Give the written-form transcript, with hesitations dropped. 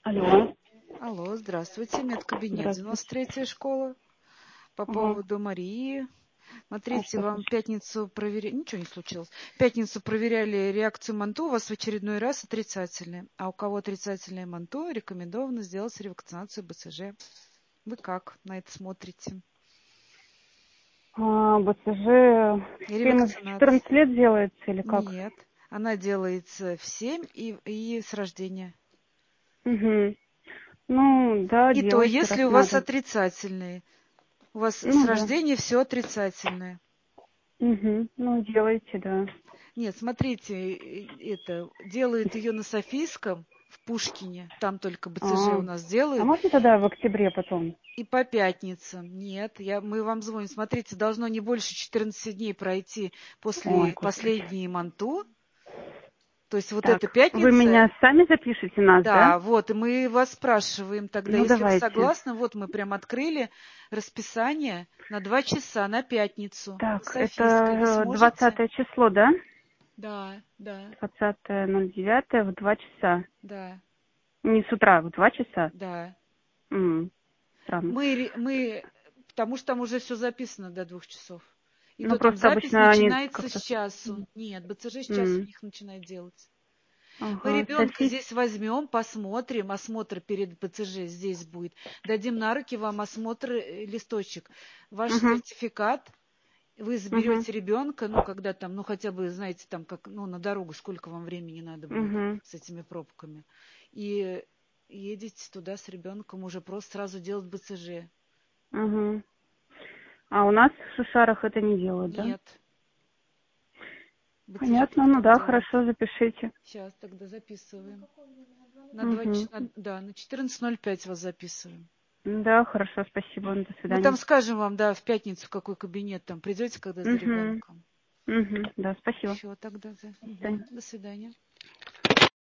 Алло, Алло, здравствуйте, медкабинет, здравствуйте. 93-я школа. По Ага. поводу Марии. А Смотрите, что вам случилось? пятницу проверяли, ничего не случилось. Пятницу проверяли реакцию МАНТО, у вас в очередной раз отрицательная. А у кого отрицательное МАНТО, рекомендовано сделать ревакцинацию БЦЖ. Вы как на это смотрите? БЦЖ всем в Ревакцинация? 14 лет делается или как? Нет, она делается в 7 и с рождения. Угу. Ну, да, И то, делайте, раз если у вас надо. отрицательные. У вас с Ну, да. рождения все отрицательное. Угу. Ну, делайте, да. Нет, смотрите, это делает ее на Софийском в Пушкине, там только БЦЖ А, у нас а делают, можно тогда в октябре потом? и по пятницам. Нет, мы вам звоним. Смотрите, должно не больше 14 дней пройти Ой, после господи. последней МАНТУ. То есть вот эта Так, вы пятница, меня сами запишете, нас, да? да, вот, и мы вас спрашиваем тогда, Ну, если вы давайте. согласны, вот мы прям открыли расписание на 2 часа на пятницу на Так, Софийской. Вы это сможете? 20 число, да? Да, да, 20.09 в 2 часа. да, Не с утра, в 2 часа. да. Странно. Потому что там уже все записано до 2 часов. И Ну, то там просто запись обычно они начинается с как-то... часу. Нет, БЦЖ с часу у М. них начинает делать. Мы Ага, ребенка Софи... здесь возьмем, посмотрим, осмотр перед БЦЖ здесь будет. Дадим на руки вам осмотр, листочек. Ваш Угу, сертификат, вы угу, заберете ребенка, ну, когда там, ну, хотя бы, знаете, там, как, ну, на дорогу, сколько вам времени надо будет угу, с этими пробками. И едете туда с ребенком уже просто сразу делать БЦЖ. угу. А у нас в Шишарах это не делают, да? Нет. БЦЖ Понятно, только ну там да, делается. хорошо, запишите. Сейчас тогда записываем. Угу. Да, на 14:05 вас записываем. Да, хорошо, спасибо, до Мы там свидания. скажем вам, да, в пятницу в какой кабинет там придете, когда за Угу, ребенком. угу, да, спасибо. Все, тогда. До свидания. До свидания.